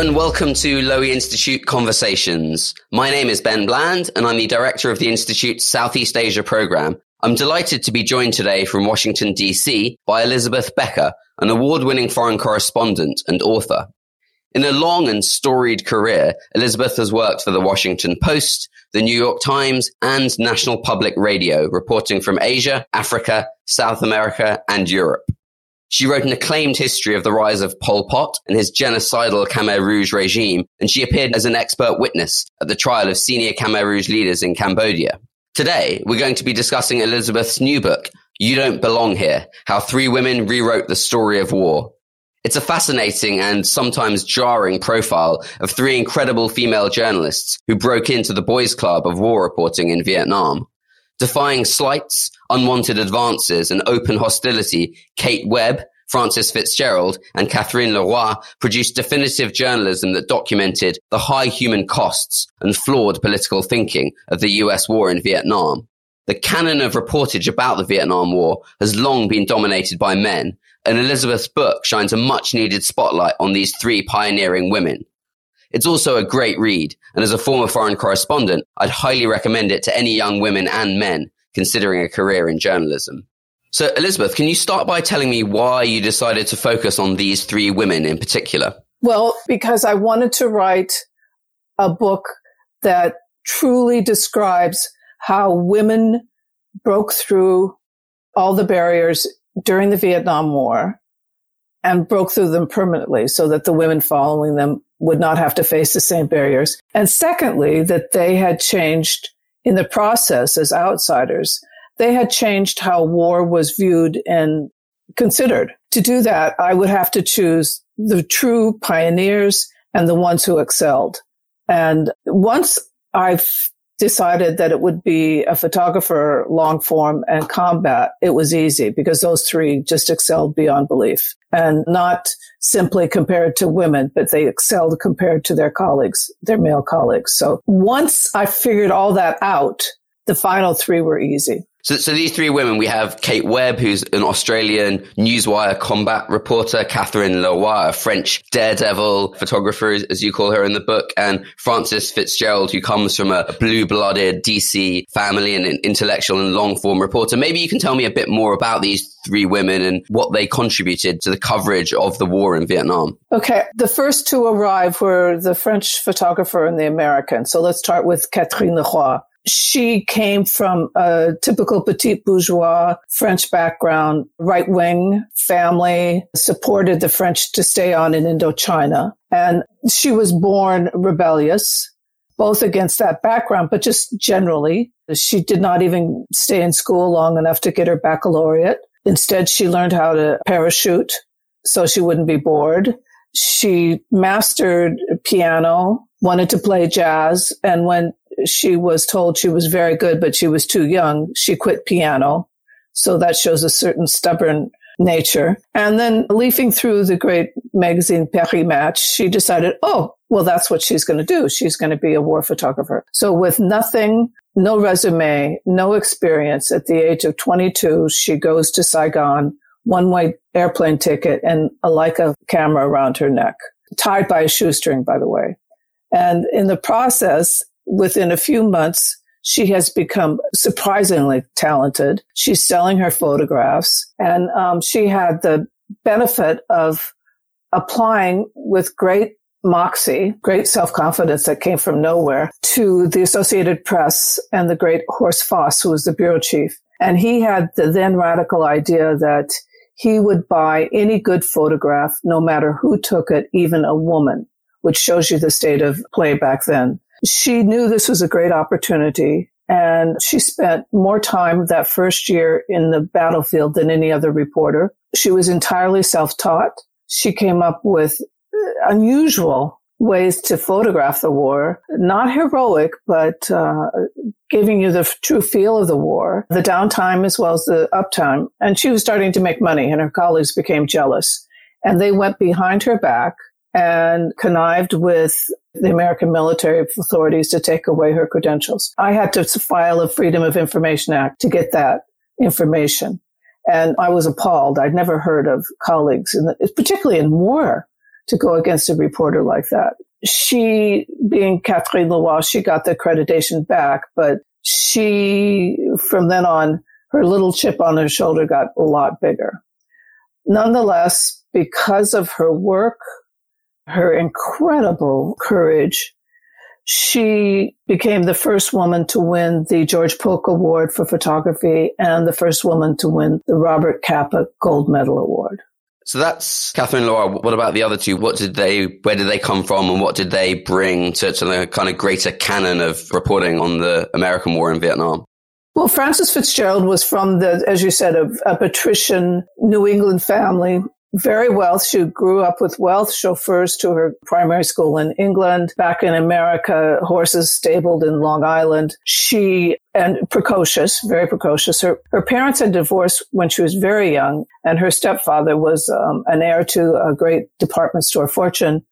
and welcome to Lowy Institute Conversations. My name is Ben Bland and I'm the director of the Institute's Southeast Asia program. I'm delighted to be joined today from Washington, D.C. by Elizabeth Becker, an award-winning foreign correspondent and author. In a long and storied career, Elizabeth has worked for the Washington Post, the New York Times, and National Public Radio, reporting from Asia, Africa, South America, and Europe. She wrote an acclaimed history of the rise of Pol Pot and his genocidal Khmer Rouge regime, and she appeared as an expert witness at the trial of senior Khmer Rouge leaders in Cambodia. Today, we're going to be discussing Elizabeth's new book, You Don't Belong Here, How Three Women Rewrote the Story of War. It's a fascinating and sometimes jarring profile of three incredible female journalists who broke into the boys' club of war reporting in Vietnam. Defying slights, unwanted advances, and open hostility, Kate Webb, Frances Fitzgerald, and Catherine Leroy produced definitive journalism that documented the high human costs and flawed political thinking of the US war in Vietnam. The canon of reportage about the Vietnam War has long been dominated by men, and Elizabeth's book shines a much-needed spotlight on these three pioneering women. It's also a great read, and as a former foreign correspondent, I'd highly recommend it to any young women and men considering a career in journalism. So, Elizabeth, can you start by telling me why you decided to focus on these three women in particular? Well, because I wanted to write a book that truly describes how women broke through all the barriers during the Vietnam War and broke through them permanently so that the women following them would not have to face the same barriers. And secondly, that they had changed in the process as outsiders. They had changed how war was viewed and considered. To do that, I would have to choose the true pioneers and the ones who excelled. And once I've decided that it would be a photographer, long form, and combat, it was easy because those three just excelled beyond belief, and not simply compared to women, but they excelled compared to their colleagues, their male colleagues. So once I figured all that out, the final three were easy. So these three women, we have Kate Webb, who's an Australian Newswire combat reporter, Catherine Leroy, a French daredevil photographer, as you call her in the book, and Frances Fitzgerald, who comes from a blue-blooded DC family and an intellectual and long-form reporter. Maybe you can tell me a bit more about these three women and what they contributed to the coverage of the war in Vietnam. Okay. The first to arrive were the French photographer and the American. So let's start with Catherine Leroy. She came from a typical petite bourgeois French background, right-wing family, supported the French to stay on in Indochina. And she was born rebellious, both against that background, but just generally. She did not even stay in school long enough to get her baccalaureate. Instead, she learned how to parachute so she wouldn't be bored. She mastered piano, wanted to play jazz, and when she was told she was very good, but she was too young, she quit piano. So that shows a certain stubborn nature. And then leafing through the great magazine Paris Match, she decided, oh, well, that's what she's going to do. She's going to be a war photographer. So with nothing, no resume, no experience, at the age of 22, she goes to Saigon, one-way airplane ticket, and a Leica camera around her neck, tied by a shoestring, by the way. And in the process, within a few months, she has become surprisingly talented. She's selling her photographs, and she had the benefit of applying with great moxie, great self-confidence that came from nowhere, to the Associated Press and the great Horst Foss, who was the bureau chief. And he had the then radical idea that he would buy any good photograph, no matter who took it, even a woman, which shows you the state of play back then. She knew this was a great opportunity, and she spent more time that first year in the battlefield than any other reporter. She was entirely self-taught. She came up with unusual ways to photograph the war, not heroic, but giving you the true feel of the war, the downtime as well as the uptime. And she was starting to make money, and her colleagues became jealous. And they went behind her back and connived with the American military authorities to take away her credentials. I had to file a Freedom of Information Act to get that information. And I was appalled. I'd never heard of colleagues, particularly in war, to go against a reporter like that. She, being Catherine Leroy, she got the accreditation back, but she, from then on, her little chip on her shoulder got a lot bigger. Nonetheless, because of her work, her incredible courage, she became the first woman to win the George Polk Award for photography and the first woman to win the Robert Capa Gold Medal Award. So that's Catherine Leroy. What about the other two? Where did they come from, and what did they bring to the kind of greater canon of reporting on the American war in Vietnam? Well, Frances Fitzgerald was from as you said, a patrician New England family. Very wealthy. She grew up with wealth, chauffeurs to her primary school in England. Back in America, horses stabled in Long Island. And precocious, very precocious. Her parents had divorced when she was very young, and her stepfather was an heir to a great department store fortune.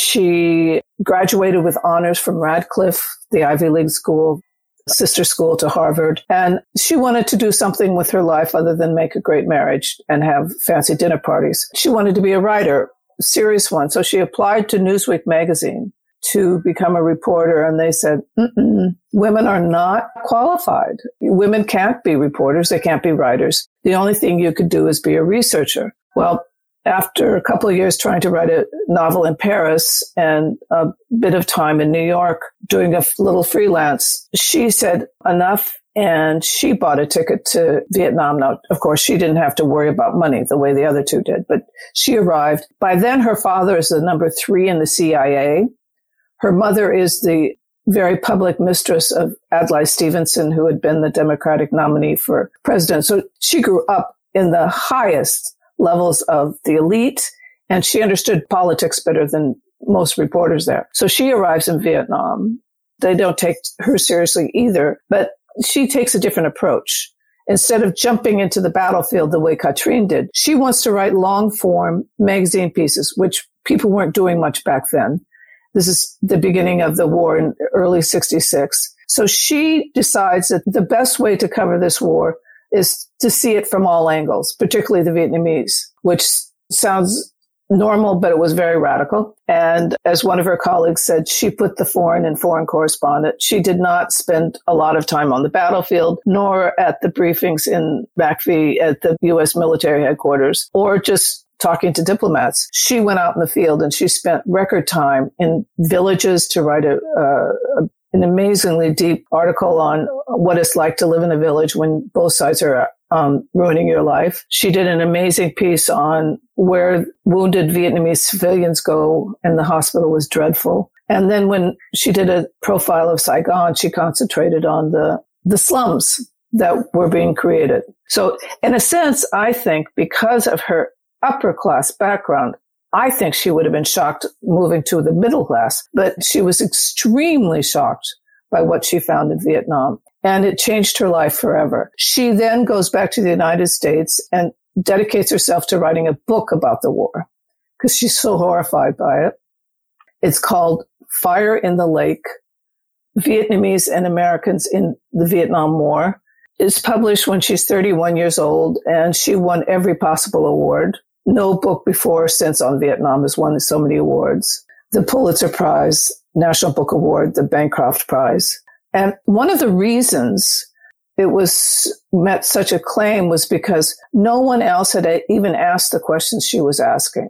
She graduated with honors from Radcliffe, the Ivy League school, sister school to Harvard. And she wanted to do something with her life other than make a great marriage and have fancy dinner parties. She wanted to be a writer, a serious one. So she applied to Newsweek magazine to become a reporter. And they said, women are not qualified. Women can't be reporters. They can't be writers. The only thing you could do is be a researcher. Well, after a couple of years trying to write a novel in Paris and a bit of time in New York doing a little freelance, she said enough, and she bought a ticket to Vietnam. Now, of course, she didn't have to worry about money the way the other two did, but she arrived. By then, her father is the number 3 in the CIA. Her mother is the very public mistress of Adlai Stevenson, who had been the Democratic nominee for president. So she grew up in the highest levels of the elite, and she understood politics better than most reporters there. So she arrives in Vietnam. They don't take her seriously either, but she takes a different approach. Instead of jumping into the battlefield the way Catherine did, she wants to write long-form magazine pieces, which people weren't doing much back then. This is the beginning of the war in early 66. So she decides that the best way to cover this war is to see it from all angles, particularly the Vietnamese, which sounds normal, but it was very radical. And as one of her colleagues said, she put the foreign in foreign correspondent. She did not spend a lot of time on the battlefield, nor at the briefings in McPhee at the U.S. military headquarters, or just talking to diplomats. She went out in the field and she spent record time in villages to write an amazingly deep article on what it's like to live in a village when both sides are ruining your life. She did an amazing piece on where wounded Vietnamese civilians go, and the hospital was dreadful. And then when she did a profile of Saigon, she concentrated on the slums that were being created. So in a sense, I think because of her upper class background, I think she would have been shocked moving to the middle class, but she was extremely shocked by what she found in Vietnam, and it changed her life forever. She then goes back to the United States and dedicates herself to writing a book about the war because she's so horrified by it. It's called Fire in the Lake, Vietnamese and Americans in the Vietnam War. It's published when she's 31 years old, and she won every possible award. No book before or since on Vietnam has won so many awards. The Pulitzer Prize, National Book Award, the Bancroft Prize. And one of the reasons it met such acclaim was because no one else had even asked the questions she was asking.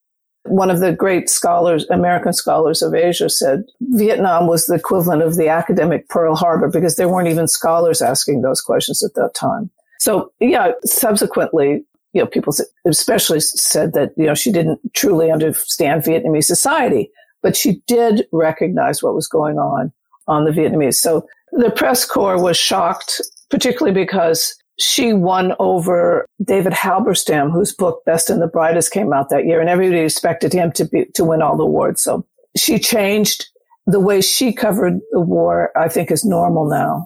One of the great scholars, American scholars of Asia, said Vietnam was the equivalent of the academic Pearl Harbor because there weren't even scholars asking those questions at that time. So, yeah, subsequently, people especially said that, she didn't truly understand Vietnamese society, but she did recognize what was going on the Vietnamese. So the press corps was shocked, particularly because she won over David Halberstam, whose book Best and the Brightest came out that year, and everybody expected him to win all the awards. So she changed the way she covered the war, I think, is normal now.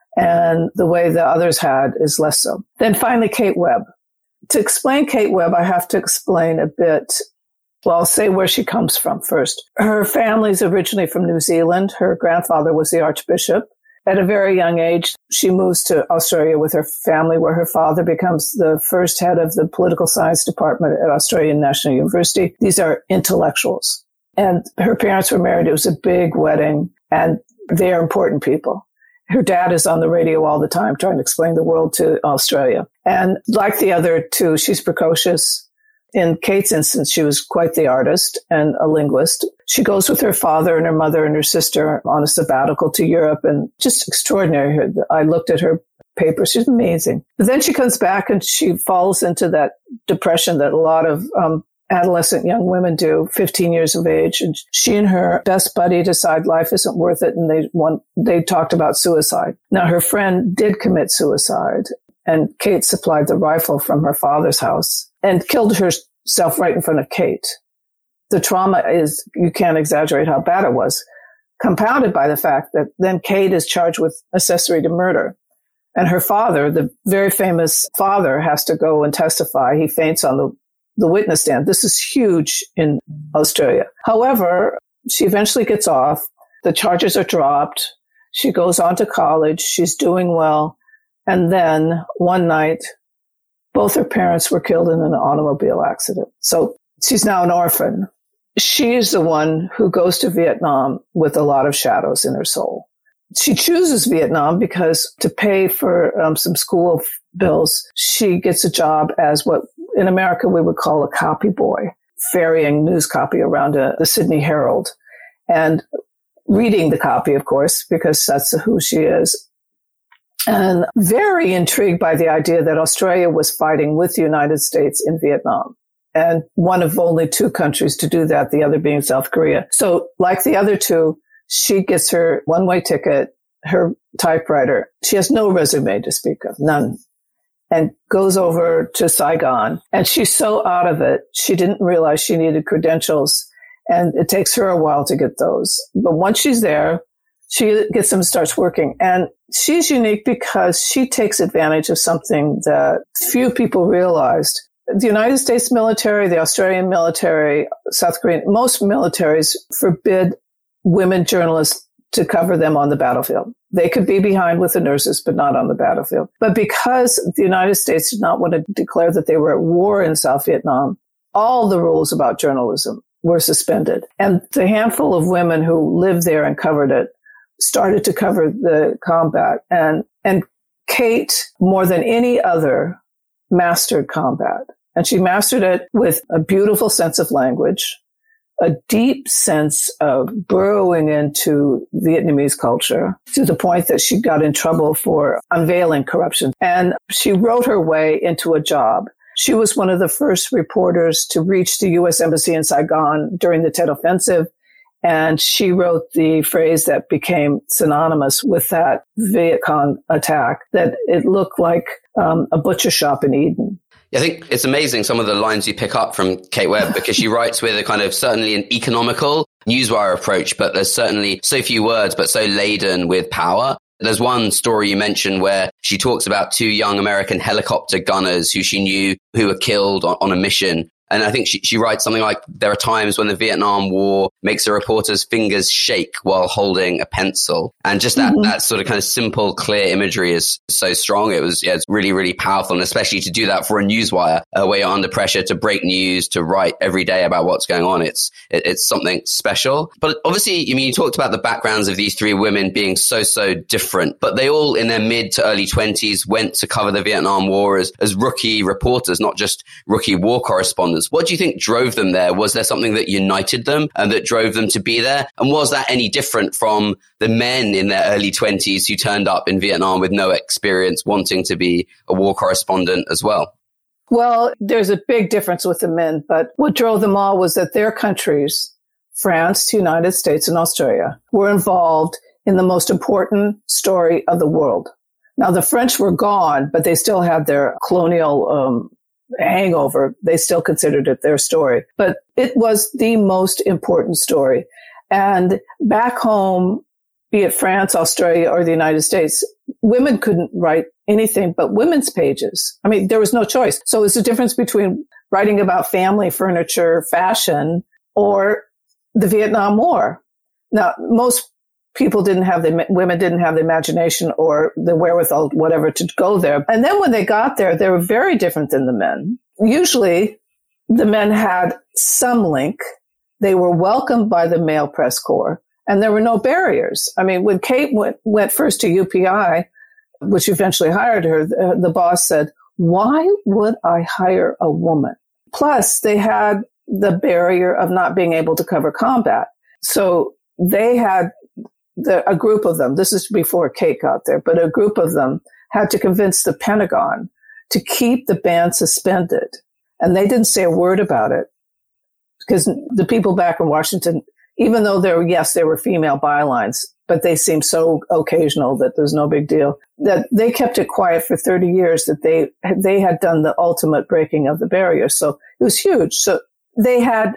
And the way the others had is less so. Then finally, Kate Webb. To explain Kate Webb, I have to explain a bit. Well, I'll say where she comes from first. Her family's originally from New Zealand. Her grandfather was the Archbishop. At a very young age, she moves to Australia with her family, where her father becomes the first head of the political science department at Australian National University. These are intellectuals. And her parents were married. It was a big wedding, and they are important people. Her dad is on the radio all the time trying to explain the world to Australia. And like the other two, she's precocious. In Kate's instance, she was quite the artist and a linguist. She goes with her father and her mother and her sister on a sabbatical to Europe, and just extraordinary. I looked at her papers. She's amazing. But then she comes back and she falls into that depression that a lot of adolescent young women do, 15 years of age. And she and her best buddy decide life isn't worth it, and they talked about suicide. Now, her friend did commit suicide, and Kate supplied the rifle from her father's house and killed herself right in front of Kate. The trauma is, you can't exaggerate how bad it was, compounded by the fact that then Kate is charged with accessory to murder. And her father, the very famous father, has to go and testify. He faints on the witness stand. This is huge in Australia. However, she eventually gets off. The charges are dropped. She goes on to college. She's doing well. And then one night, both her parents were killed in an automobile accident. So she's now an orphan. She's the one who goes to Vietnam with a lot of shadows in her soul. She chooses Vietnam because to pay for some school bills, she gets a job as what in America we would call a copy boy, ferrying news copy around the Sydney Herald and reading the copy, of course, because that's who she is. And very intrigued by the idea that Australia was fighting with the United States in Vietnam. And one of only two countries to do that, the other being South Korea. So like the other two, she gets her one-way ticket, her typewriter. She has no resume to speak of, none, and goes over to Saigon. And she's so out of it, she didn't realize she needed credentials. And it takes her a while to get those. But once she's there, she gets them and starts working. And she's unique because she takes advantage of something that few people realized. The United States military, the Australian military, South Korean, most militaries forbid women journalists to cover them on the battlefield. They could be behind with the nurses, but not on the battlefield. But because the United States did not want to declare that they were at war in South Vietnam, all the rules about journalism were suspended. And the handful of women who lived there and covered it started to cover the combat. And Kate, more than any other, mastered combat. And she mastered it with a beautiful sense of language, a deep sense of burrowing into Vietnamese culture to the point that she got in trouble for unveiling corruption. And she wrote her way into a job. She was one of the first reporters to reach the U.S. Embassy in Saigon during the Tet Offensive. And she wrote the phrase that became synonymous with that Viet Cong attack, that it looked like a butcher shop in Eden. I think it's amazing some of the lines you pick up from Kate Webb, because she writes with a kind of certainly an economical newswire approach, but there's certainly so few words, but so laden with power. There's one story you mentioned where she talks about two young American helicopter gunners who she knew who were killed on a mission. And I think she writes something like, there are times when the Vietnam War makes a reporter's fingers shake while holding a pencil. And just that sort of kind of simple, clear imagery is so strong. It's really, really powerful. And especially to do that for a newswire, where you're under pressure to break news, to write every day about what's going on. It's something special. But obviously, I mean, you talked about the backgrounds of these three women being so different, but they all in their mid to early 20s went to cover the Vietnam War as rookie reporters, not just rookie war correspondents. What do you think drove them there? Was there something that united them and that drove them to be there? And was that any different from the men in their early 20s who turned up in Vietnam with no experience, wanting to be a war correspondent as well? Well, there's a big difference with the men, but what drove them all was that their countries, France, United States, and Australia, were involved in the most important story of the world. Now, the French were gone, but they still had their colonial hangover. They still considered it their story, but it was the most important story. And back home, be it France, Australia, or the United States, women couldn't write anything but women's pages. I mean, there was no choice. So it's the difference between writing about family, furniture, fashion, or the Vietnam War. Now, most women didn't have the imagination or the wherewithal, whatever, to go there. And then when they got there, they were very different than the men. Usually the men had some link. They were welcomed by the male press corps, and there were no barriers. I mean, when Kate went first to UPI, which eventually hired her, the boss said, "Why would I hire a woman?" Plus, they had the barrier of not being able to cover combat. So they had a group of them, this is before Kate got there, but a group of them had to convince the Pentagon to keep the ban suspended. And they didn't say a word about it because the people back in Washington, even though there were female bylines, but they seemed so occasional that there's no big deal, that they kept it quiet for 30 years, that they had done the ultimate breaking of the barrier. So it was huge. So they had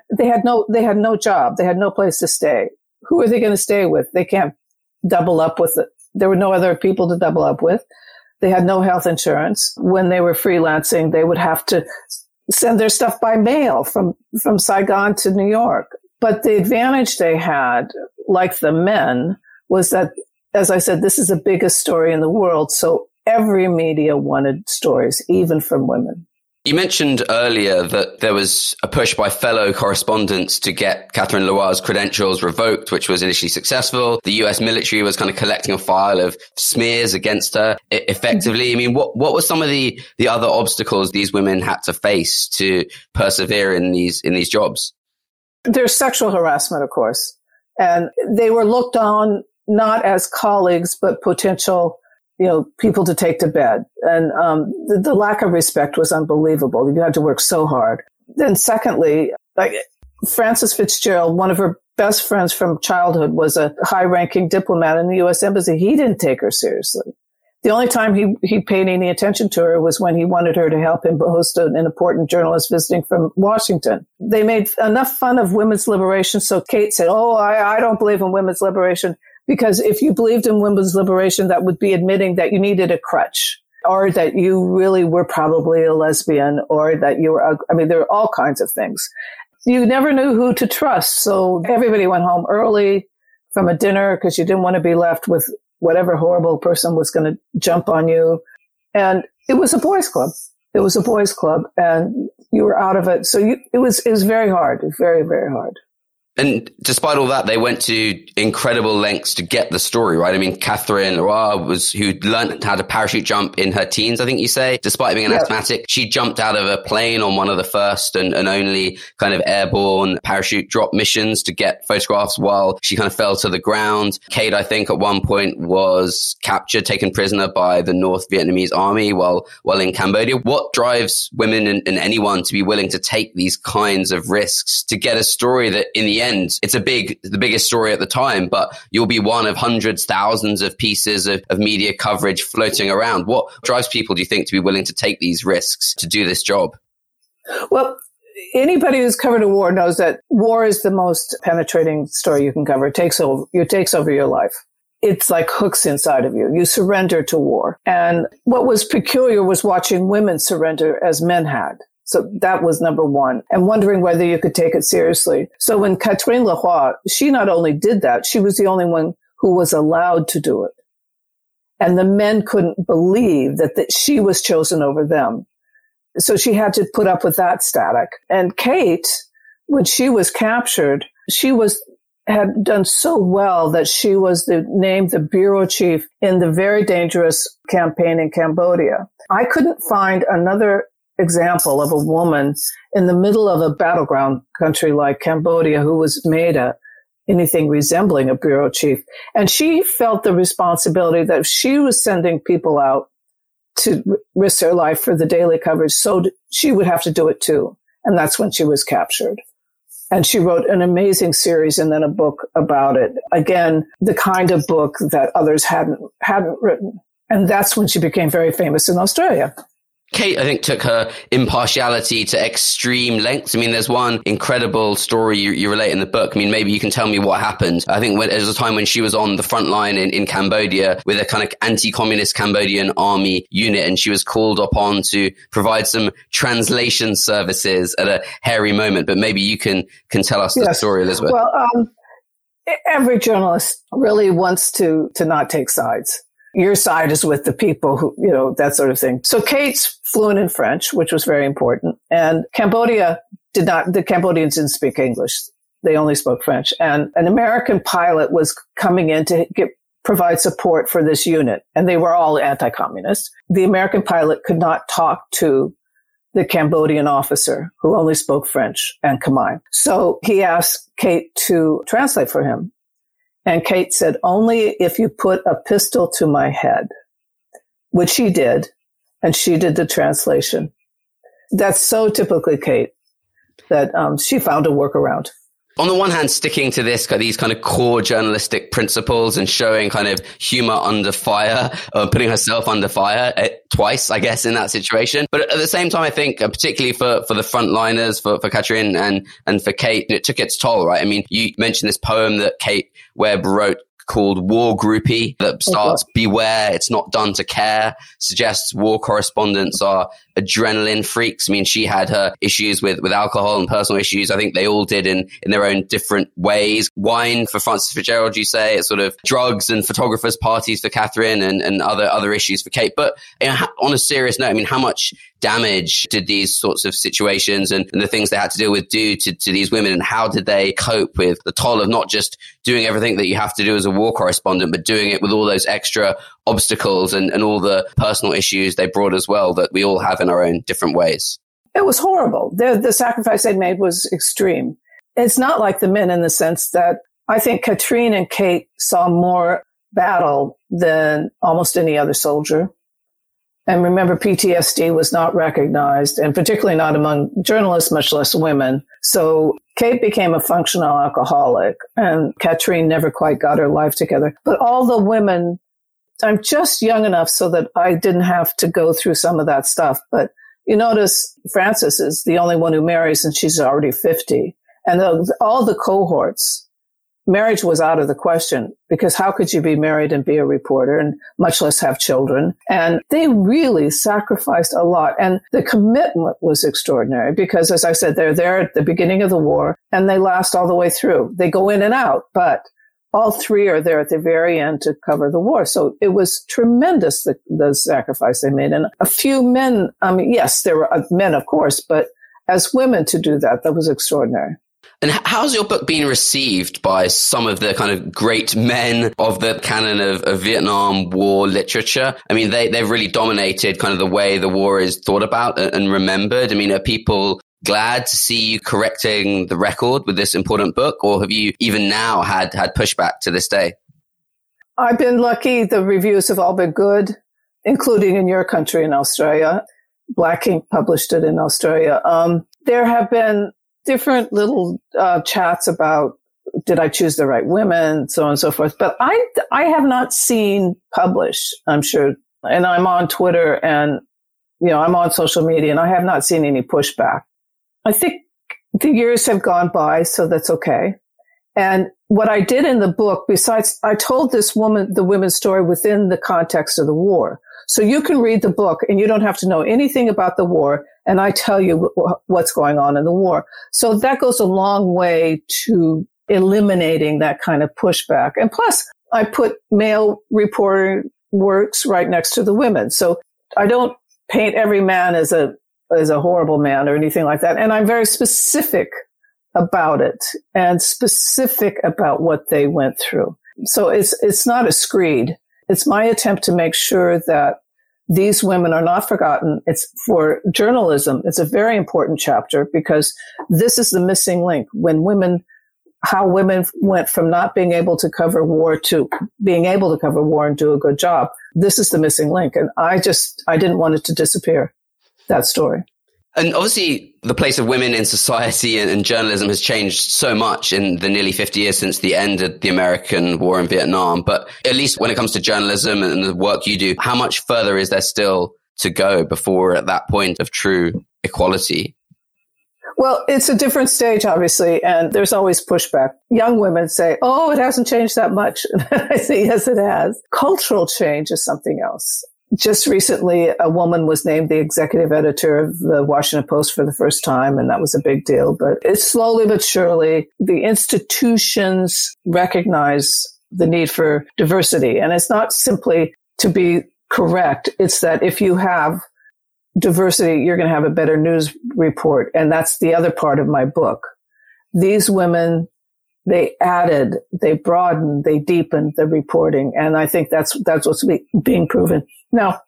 no job. They had no place to stay. Who are they going to stay with? They can't double up with it. There were no other people to double up with. They had no health insurance. When they were freelancing, they would have to send their stuff by mail from Saigon to New York. But the advantage they had, like the men, was that, as I said, this is the biggest story in the world. So every media wanted stories, even from women. You mentioned earlier that there was a push by fellow correspondents to get Catherine Leroy's credentials revoked, which was initially successful. The US military was kind of collecting a file of smears against her effectively. I mean, what were some of the other obstacles these women had to face to persevere in these jobs? There's sexual harassment, of course, and they were looked on not as colleagues, but potential people to take to bed. And the lack of respect was unbelievable. You had to work so hard. Then secondly, like Frances Fitzgerald, one of her best friends from childhood, was a high-ranking diplomat in the U.S. Embassy. He didn't take her seriously. The only time he paid any attention to her was when he wanted her to help him host an important journalist visiting from Washington. They made enough fun of women's liberation, so Kate said, I don't believe in women's liberation. Because if you believed in women's liberation, that would be admitting that you needed a crutch, or that you really were probably a lesbian, or that you were, there are all kinds of things. You never knew who to trust. So everybody went home early from a dinner because you didn't want to be left with whatever horrible person was going to jump on you. And it was a boys' club. It was a boys' club, and you were out of it. So it was very hard, very, very hard. And despite all that, they went to incredible lengths to get the story, right? I mean, Catherine Leroy who learned how to parachute jump in her teens, I think you say, despite being an asthmatic. She jumped out of a plane on one of the first and only kind of airborne parachute drop missions to get photographs while she kind of fell to the ground. Kate, I think, at one point was captured, taken prisoner by the North Vietnamese army while in Cambodia. What drives women and anyone to be willing to take these kinds of risks to get a story that in the end, it's the biggest story at the time, but you'll be one of hundreds, thousands of pieces of media coverage floating around. What drives people, do you think, to be willing to take these risks to do this job? Well, anybody who's covered a war knows that war is the most penetrating story you can cover. It takes over your life. It's like hooks inside of you. You surrender to war. And what was peculiar was watching women surrender as men had. So that was number one, and wondering whether you could take it seriously. So when Catherine Leroy, she not only did that, she was the only one who was allowed to do it. And the men couldn't believe that she was chosen over them. So she had to put up with that static. And Kate, when she was captured, had done so well that she was named the bureau chief in the very dangerous campaign in Cambodia. I couldn't find another example of a woman in the middle of a battleground country like Cambodia who was made anything resembling a bureau chief. And she felt the responsibility that if she was sending people out to risk their life for the daily coverage, so she would have to do it too. And that's when she was captured. And she wrote an amazing series and then a book about it. Again, the kind of book that others hadn't written. And that's when she became very famous in Australia. Kate, I think, took her impartiality to extreme lengths. I mean, there's one incredible story you relate in the book. I mean, maybe you can tell me what happened. I think there was a time when she was on the front line in Cambodia with a kind of anti-communist Cambodian army unit, and she was called upon to provide some translation services at a hairy moment. But maybe you can tell us the story, Elizabeth. Well, every journalist really wants to not take sides. Your side is with the people who, that sort of thing. So Kate's fluent in French, which was very important. And the Cambodians didn't speak English. They only spoke French. And an American pilot was coming in to provide support for this unit. And they were all anti-communist. The American pilot could not talk to the Cambodian officer who only spoke French and Khmer. So he asked Kate to translate for him. And Kate said, only if you put a pistol to my head, which she did. And she did the translation. That's so typically Kate that she found a workaround. On the one hand, sticking to these kind of core journalistic principles and showing kind of humor under fire, putting herself under fire twice, I guess, in that situation. But at the same time, I think, particularly for the frontliners, for Catherine and for Kate, it took its toll, right? I mean, you mentioned this poem that Kate Webb wrote called War Groupie that starts, beware, it's not done to care, suggests war correspondents are adrenaline freaks. I mean, she had her issues with alcohol and personal issues. I think they all did in their own different ways. Wine for Frances Fitzgerald, you say, it's sort of drugs and photographers' parties for Catherine and other issues for Kate. But on a serious note, I mean, how much damage did these sorts of situations and the things they had to deal with do to these women? And how did they cope with the toll of not just doing everything that you have to do as a war correspondent, but doing it with all those extra obstacles and all the personal issues they brought as well that we all have in our own different ways? It was horrible. The sacrifice they made was extreme. It's not like the men in the sense that I think Catherine and Kate saw more battle than almost any other soldier. And remember, PTSD was not recognized, and particularly not among journalists, much less women. So Kate became a functional alcoholic, and Catherine never quite got her life together. But all the women, I'm just young enough so that I didn't have to go through some of that stuff. But you notice Frances is the only one who marries, and she's already 50. And all the cohorts, marriage was out of the question, because how could you be married and be a reporter, and much less have children? And they really sacrificed a lot. And the commitment was extraordinary because, as I said, they're there at the beginning of the war and they last all the way through. They go in and out, but all three are there at the very end to cover the war. So it was tremendous, the sacrifice they made. And a few men, I mean, yes, there were men, of course, but as women to do that was extraordinary. And how's your book been received by some of the kind of great men of the canon of Vietnam War literature? I mean, they've really dominated kind of the way the war is thought about and remembered. I mean, are people glad to see you correcting the record with this important book, or have you even now had pushback to this day? I've been lucky. The reviews have all been good, including in your country, in Australia. Black Ink published it in Australia. There have been different little chats about, did I choose the right women, so on and so forth. But I have not seen published, I'm sure. And I'm on Twitter and, I'm on social media, and I have not seen any pushback. I think the years have gone by, so that's okay. And what I did in the book, besides, I told the women's story within the context of the war. So you can read the book and you don't have to know anything about the war, and I tell you what's going on in the war. So that goes a long way to eliminating that kind of pushback. And plus, I put male reporter works right next to the women. So I don't paint every man as a horrible man or anything like that. And I'm very specific about it and specific about what they went through. So it's not a screed. It's my attempt to make sure that these women are not forgotten. It's for journalism. It's a very important chapter because this is the missing link how women went from not being able to cover war to being able to cover war and do a good job. This is the missing link. And I didn't want it to disappear, that story. And obviously, the place of women in society and journalism has changed so much in the nearly 50 years since the end of the American war in Vietnam. But at least when it comes to journalism and the work you do, how much further is there still to go before we're at that point of true equality? Well, it's a different stage, obviously, and there's always pushback. Young women say, oh, it hasn't changed that much. I say, yes, it has. Cultural change is something else. just recently, a woman was named the executive editor of the Washington Post for the first time, and that was a big deal. But it's slowly but surely, the institutions recognize the need for diversity. And it's not simply to be correct. It's that if you have diversity, you're going to have a better news report. And that's the other part of my book. These women, they added, they broadened, they deepened the reporting. And I think that's what's being proven. Now,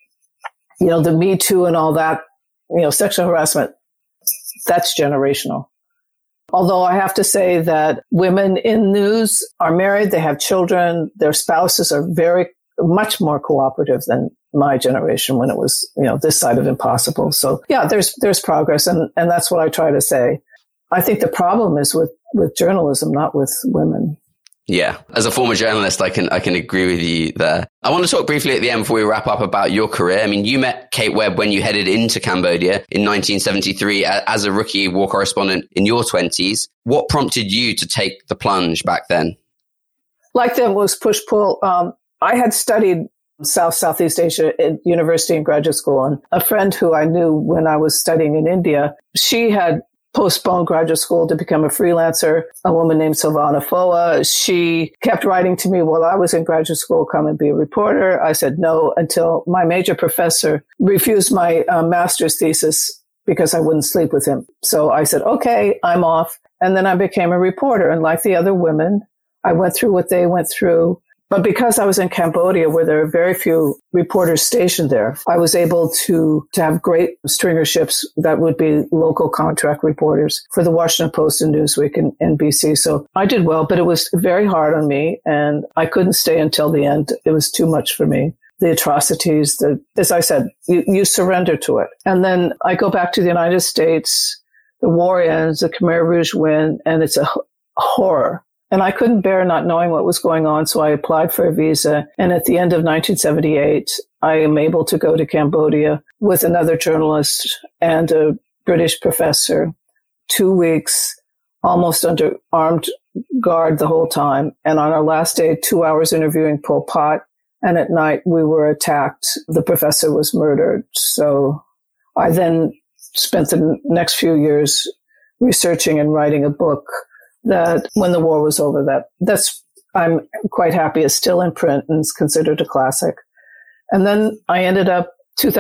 the Me Too and all that, sexual harassment, that's generational. Although I have to say that women in news are married, they have children, their spouses are much more cooperative than my generation when it was, this side of impossible. So yeah, there's progress. And that's what I try to say. I think the problem is with journalism, not with women. Yeah. As a former journalist, I can agree with you there. I want to talk briefly at the end before we wrap up about your career. I mean, you met Kate Webb when you headed into Cambodia in 1973 as a rookie war correspondent in your 20s. What prompted you to take the plunge back then? Like them was push-pull. I had studied Southeast Asia at university and graduate school. And a friend who I knew when I was studying in India, she had postponed graduate school to become a freelancer, a woman named Silvana Foa. She kept writing to me while I was in graduate school, come and be a reporter. I said no until my major professor refused my master's thesis because I wouldn't sleep with him. So I said, okay, I'm off. And then I became a reporter. And like the other women, I went through what they went through. But because I was in Cambodia, where there are very few reporters stationed there, I was able to have great stringer ships that would be local contract reporters for the Washington Post and Newsweek and NBC. So I did well, but it was very hard on me, and I couldn't stay until the end. It was too much for me. The atrocities, as I said, you surrender to it. And then I go back to the United States, the war ends, the Khmer Rouge win, and it's a horror. And I couldn't bear not knowing what was going on, so I applied for a visa. And at the end of 1978, I am able to go to Cambodia with another journalist and a British professor, 2 weeks, almost under armed guard the whole time. And on our last day, 2 hours interviewing Pol Pot. And at night, we were attacked. The professor was murdered. So I then spent the next few years researching and writing a book that when the war was over, that's I'm quite happy is still in print and is considered a classic. And then I ended up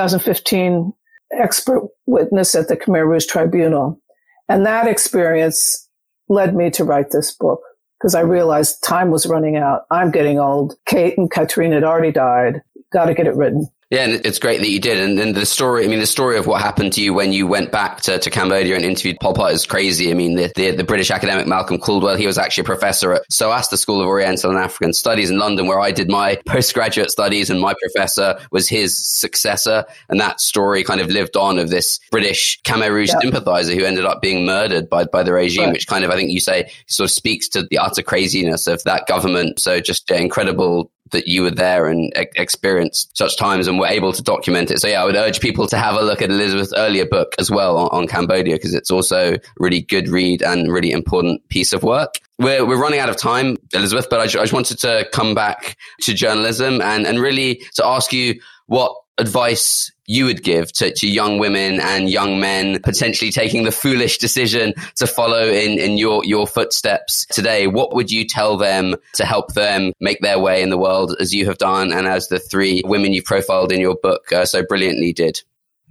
2015 expert witness at the Khmer Rouge Tribunal. And that experience led me to write this book because I realized time was running out. I'm getting old. Kate and Katrina had already died. Got to get it written. Yeah, and it's great that you did. And then the story of what happened to you when you went back to Cambodia and interviewed Pol Pot is crazy. I mean, the British academic Malcolm Caldwell, he was actually a professor at SOAS, the School of Oriental and African Studies in London, where I did my postgraduate studies, and my professor was his successor. And that story kind of lived on, of this British Khmer Rouge sympathizer who ended up being murdered by the regime, right, which kind of, I think you say, sort of speaks to the utter craziness of that government. So just incredible that you were there and experienced such times and were able to document it. So yeah, I would urge people to have a look at Elizabeth's earlier book as well on Cambodia, because it's also a really good read and really important piece of work. We're running out of time, Elizabeth, but I just wanted to come back to journalism and really to ask you what advice you would give to young women and young men potentially taking the foolish decision to follow in your footsteps today. What would you tell them to help them make their way in the world as you have done and as the three women you profiled in your book so brilliantly did?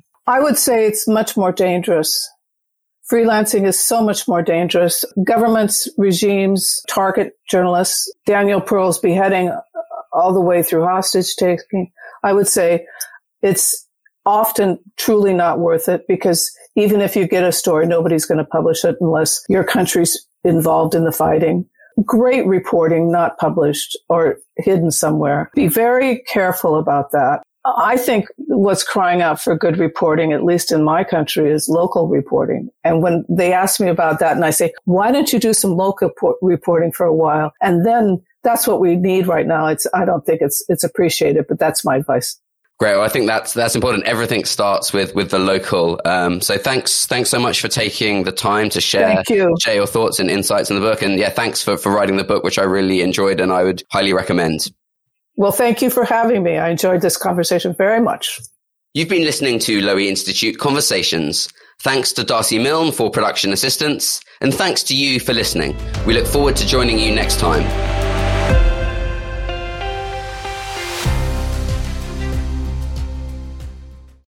I would say it's much more dangerous. Freelancing is so much more dangerous. Governments, regimes target journalists. Daniel Pearl's beheading all the way through hostage taking. I would say it's often truly not worth it, because even if you get a story, nobody's going to publish it unless your country's involved in the fighting. Great reporting, not published or hidden somewhere. Be very careful about that. I think what's crying out for good reporting, at least in my country, is local reporting. And when they ask me about that, and I say, why don't you do some local reporting for a while? And then that's what we need right now. I don't think it's appreciated, but that's my advice. Great. Well, I think that's important. Everything starts with the local. So thanks so much for taking the time to share your thoughts and insights in the book. And yeah, thanks for writing the book, which I really enjoyed and I would highly recommend. Well, thank you for having me. I enjoyed this conversation very much. You've been listening to Lowy Institute Conversations. Thanks to Darcy Milne for production assistance, and thanks to you for listening. We look forward to joining you next time.